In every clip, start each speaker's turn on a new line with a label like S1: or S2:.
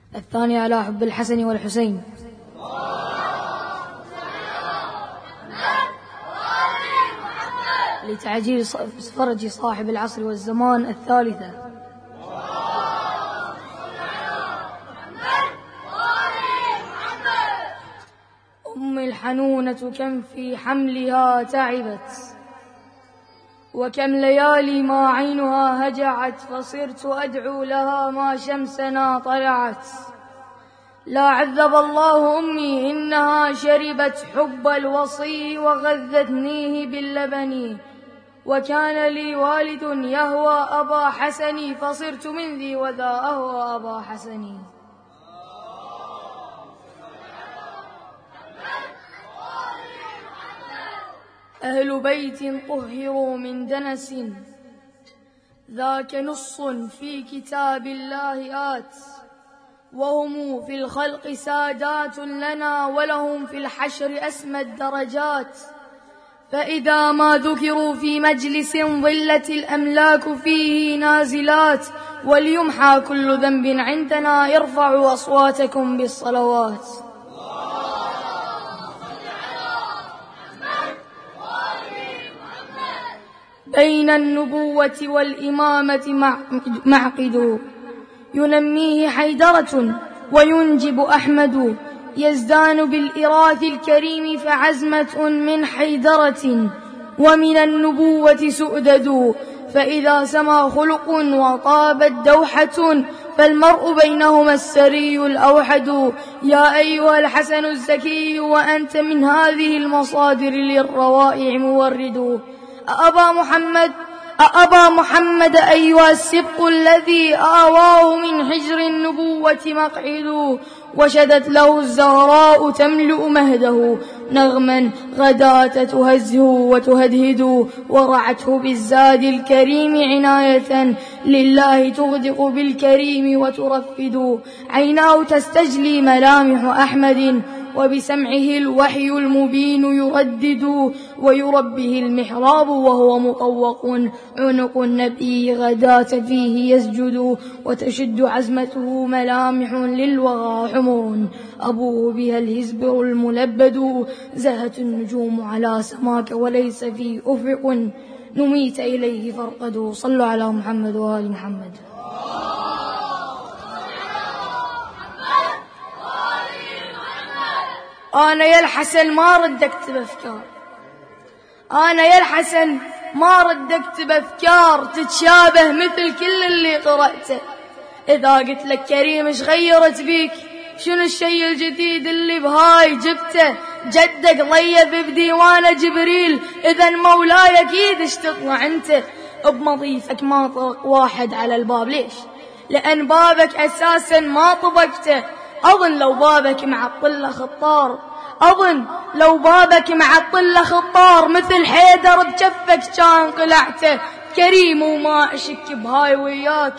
S1: الثاني على حب الحسن والحسين. لتعجيل فرج صاحب العصر والزمان. الثالثة. أم الحنونة كم في حملها تعبت، وكم ليالي ما عينها هجعت، فصرت أدعو لها ما شمسنا طلعت. لا عذب الله أمي إنها شربت حب الوصي وغذتنيه باللبن، وكان لي والد يهوى أبا حسن، فصرت من ذي وذا أهوى أبا حسن. أهل بيت طهروا من دنس، ذاك نص في كتاب الله آت، وهم في الخلق سادات لنا، ولهم في الحشر أسمى الدرجات. فإذا ما ذكروا في مجلس ظلت الأملاك فيه نازلات، وليمحى كل ذنب عندنا، ارفعوا أصواتكم بالصلوات. بين النبوة والإمامة معقد، ينميه حيدرة وينجب أحمد، يزدان بالإراث الكريم فعزمة من حيدرة، ومن النبوة سؤدد. فإذا سما خلق وطابت دوحة، فالمرء بينهما السري الأوحد. يا أيها الحسن الزكي وأنت من هذه المصادر للروائع مورد. أأبا محمد أيها السبق الذي آواه من حجر النبوة مقعد، وشدت له الزهراء تملؤ مهده نغما غداة تهزه وتهدهد، ورعته بالزاد الكريم عناية لله تغدق بالكريم وترفد. عيناه تستجلي ملامح أحمد، وبسمعه الوحي المبين يردد، ويربه المحراب وهو مطوق، عنق النبي غداة فيه يسجد، وتشد عزمته ملامح للوغى حمر، أبوه بها الهزبر الملبد. زهت النجوم على سماك وليس في أفق، نميت إليه فارقدوا. صلوا على محمد وآل محمد. أنا يا الحسن ما رد أكتب أفكار، أنا يا الحسن ما رد أكتب أفكار تتشابه مثل كل اللي قرأته. إذا قلت لك كريم إيش غيرت بيك، شنو الشيء الجديد اللي بهاي جبته، جدك ضيف بديوان جبريل، إذا مولاي أكيد إيش تطلع أنت بمضيفك ما طرق واحد على الباب. ليش؟ لأن بابك أساسا ما طبقته. أظن لو بابك معطله خطار، أظن لو بابك معطله خطار مثل حيدر بجفك كان قلعته. كريم وما أشك بهاي وياك،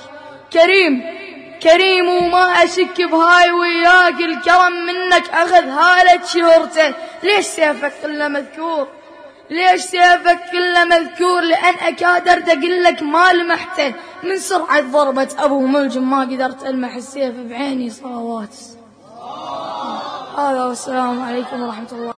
S1: كريم وما أشك بهاي وياك، الكرم منك أخذ هالة شهرته. ليش سيفك كله مذكور، ليش سيفك كله مذكور؟ لأن أكاد أقول لك ما لمحته من سرعة ضربة أبو ملجم، ما قدرت ألمح السيف بعيني. صلوات. هذا والسلام عليكم ورحمة الله.